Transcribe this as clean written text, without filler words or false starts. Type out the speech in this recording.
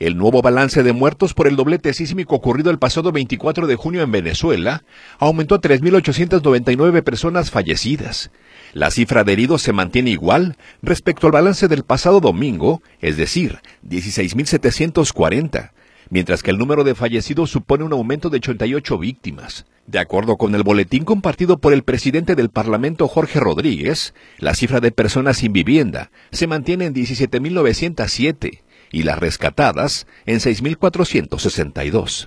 El nuevo balance de muertos por el doblete sísmico ocurrido el pasado 24 de junio en Venezuela aumentó a 3.899 personas fallecidas. La cifra de heridos se mantiene igual respecto al balance del pasado domingo, es decir, 16.740, mientras que el número de fallecidos supone un aumento de 88 víctimas. De acuerdo con el boletín compartido por el presidente del Parlamento, Jorge Rodríguez, la cifra de personas sin vivienda se mantiene en 17.907 y las rescatadas en 6.462.